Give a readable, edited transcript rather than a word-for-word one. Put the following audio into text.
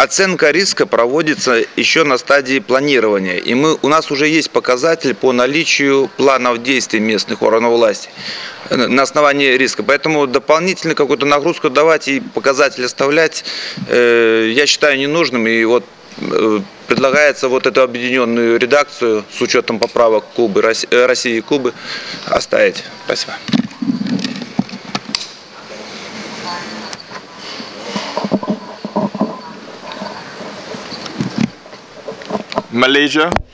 оценка риска проводится еще на стадии планирования. И у нас уже есть показатель по наличию планов действий местных органов власти на основании риска. Поэтому дополнительно какую-то нагрузку давать и показатели оставлять, я считаю ненужным. И вот предлагается вот эту объединенную редакцию с учетом поправок Кубы, России и Кубы оставить. Спасибо. Malaysia.